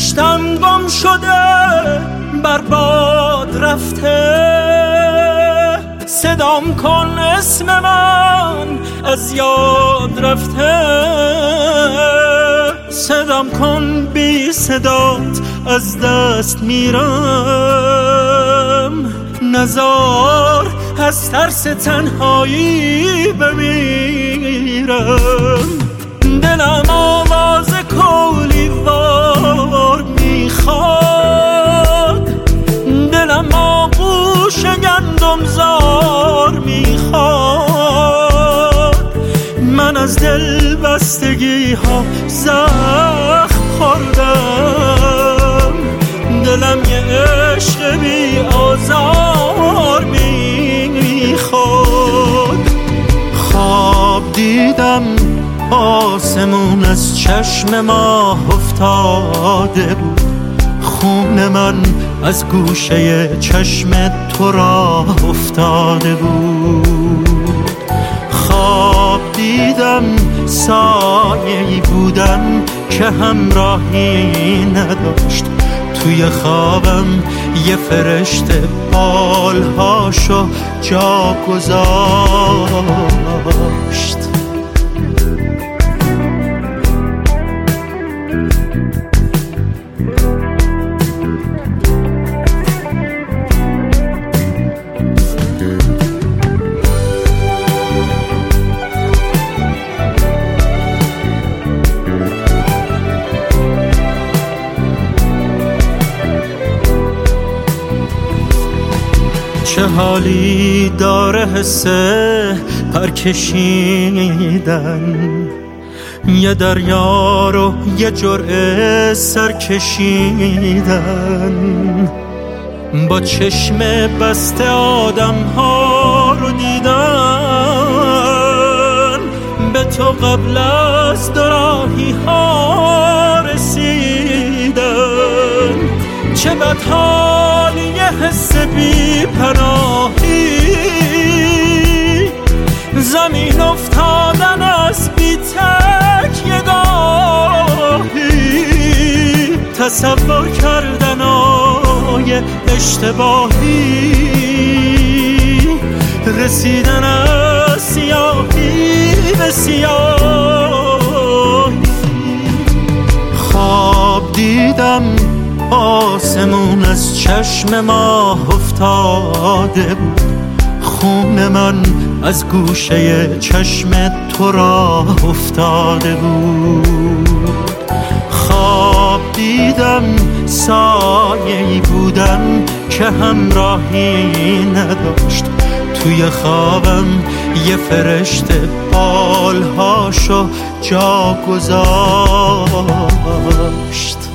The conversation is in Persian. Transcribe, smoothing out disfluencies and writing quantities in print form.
رشتم گم شده برباد رفته، صدام کن اسم من از یاد رفته، صدام کن بی صدات از دست میرم، نزار از ترس تنهایی بمیرم. دلم آواز کولی وار میخواد، دلم آغوش گندم زار میخواد، من از دل بستگی ها زخم خوردم، دلم یه عشق بی آزار میخواد. خواب دیدم آسمون از چشم ماه افتاده بود، خون من از گوشه چشم تو راه افتاده بود. خواب دیدم سایه‌ای بودم که همراهی نداشت، توی خوابم یه فرشته بالهاشو جا گذاشت. چه حالی داره حسه پرکشیدن، یه دریا رو یه جرعه سر کشیدن، با چشم بسته آدم ها رو دیدن، به تو قبل از دوراهی ها رسیدن. چه بدحالی یه حس بی پناهی، زمین افتادن از بی تک یه گاهی، تصور کردن آی اشتباهی، رسیدن از سیاهی به سیاهی. خواب دیدم آسمون از چشم ماه افتاده بود، خون من از گوشه چشم تو راه افتاده بود. خواب دیدم سایه‌ای بودم که همراهی نداشت، توی خوابم یه فرشته بالهاشو جا گذاشت.